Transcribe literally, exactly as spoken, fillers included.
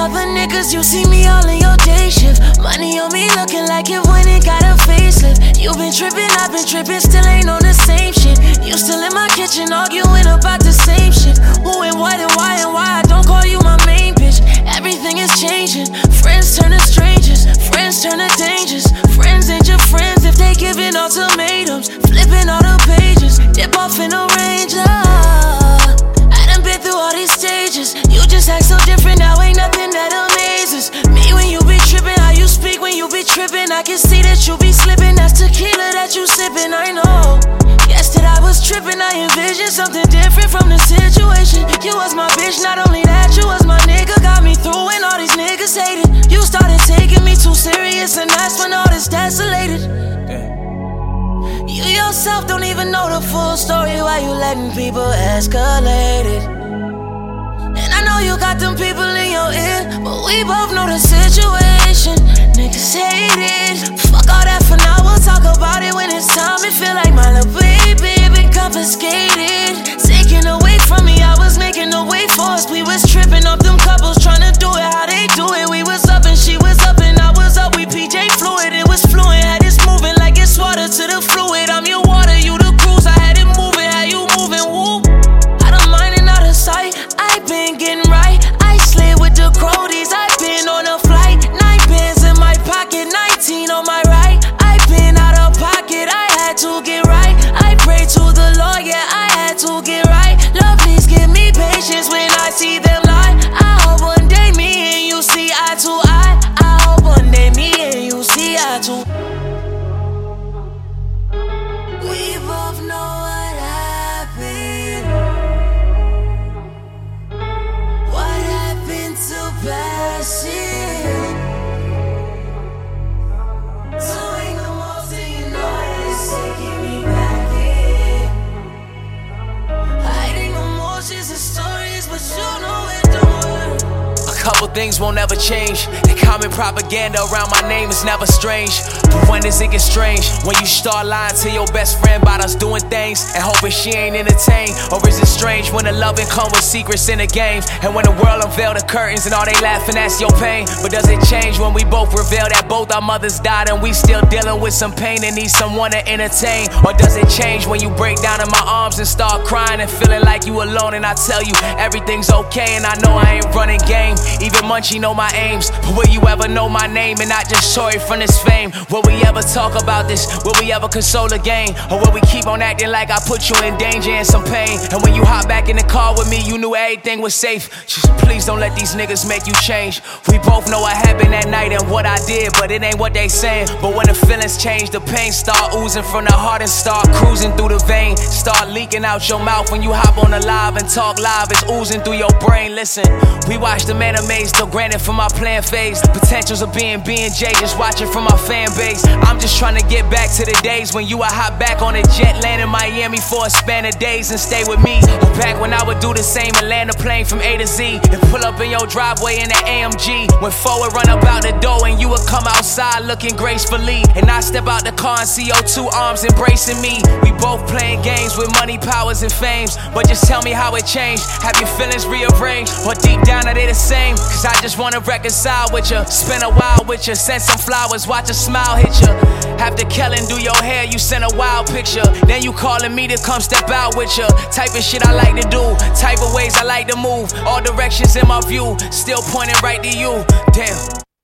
other niggas, you see me all in your day shift. Money on me looking like it when it got a facelift. You been tripping, I've been tripping, still ain't on the same shit. You still in my kitchen arguing about the same shit. Who and what and why and why I don't call you my main bitch. Everything is changing, friends turn to strangers, friends turn to dangers. Friends ain't your friends if they giving ultimatums, flipping all the pages, dip off in a Ranger. I done been through all these stages, you just act so different, now ain't nothing that amazes me. When you be tripping, how you speak when you be tripping, I can see that you be slipping, that's tequila that you sipping, I know. Guess that I was tripping, I envisioned something different from the situation. You was my bitch, not only that, you was my nigga. Got me through when all these niggas hated. You started taking me too serious, and that's when all this desolated. You yourself don't even know the full story, why you letting people escalate it. And I know you got them people in your ear, but we both know the situation. Niggas hate it. Fuck all that for now, we'll talk about it when it's time. It feel like my little baby been confiscated, taken away from me. I was making a way for us. We was tripping off them couples, trying to do it how they do it. We was up and she was up and I was up. We P J fluid, it was fluent. Had this moving like it's water to the fluid. I'm your water, you the cruise. I had it moving, how you moving? Whoop. Out of mind and out of sight. I been getting right. I slid with the Crodies. I been on a flight. Nine pins in my pocket, nineteen on my right. I been out of pocket. I had to get right. I pray to the Lord, yeah, I had to get right. Lord, please give me patience when I see them lie. I hope one day me and you see eye to eye. I hope one day me and you see eye to. We both know what happened. What happened to passion? So ain't no more saying you know it's taking me back in. Hiding emotions and stories, but you know it don't work. A couple things won't ever change. The common propaganda around my name is never strange. But when does it get strange? When you start lying to your best friend about us doing things and hoping she ain't entertained. Or is it strange when the loving come with secrets in the games? And when the world unveil the curtains and all they laughing, that's your pain. But does it change when we both reveal that both our mothers died and we still dealing with some pain and need someone to entertain? Or does it change when you break down in my arms and start crying and feeling like you alone and I tell you everything's okay and I know I ain't running game? Even Munchie know my aims, but will you ever know my name and not just sorry from this fame? Will we ever talk about this? Will we ever console again? Or will we keep on acting like I put you in danger and some pain? And when you hop back in the car with me, you knew everything was safe. Just please don't let these niggas make you change. We both know what happened that night and what I did, but it ain't what they saying. But when the feelings change, the pain start oozing from the heart and start cruising through the vein. Start leaking out your mouth when you hop on the live and talk live. It's oozing through your brain. Listen, we watched the animes, still granted from my plan phase. The potentials of being B and J, just watching from my fan base. I'm just trying to get back to the days when you would hop back on a jet, land in Miami for a span of days and stay with me. Or back when I would do the same and land a plane from A to Z and pull up in your driveway in the A M G. When forward run up out the door and you would come outside looking gracefully, and I step out the car and see your two arms embracing me. We both playing games with money, powers, and fames, but just tell me how it changed. Have your feelings rearranged, or deep down are they the same? Cause I just wanna reconcile with you, spend a while with you, send some flowers, watch a smile hit you. After Kellen do your hair, you send a wild picture. Then you calling me to come step out with you. Type of shit I like to do, type of ways I like to move. All directions in my view, still pointing right to you. Damn.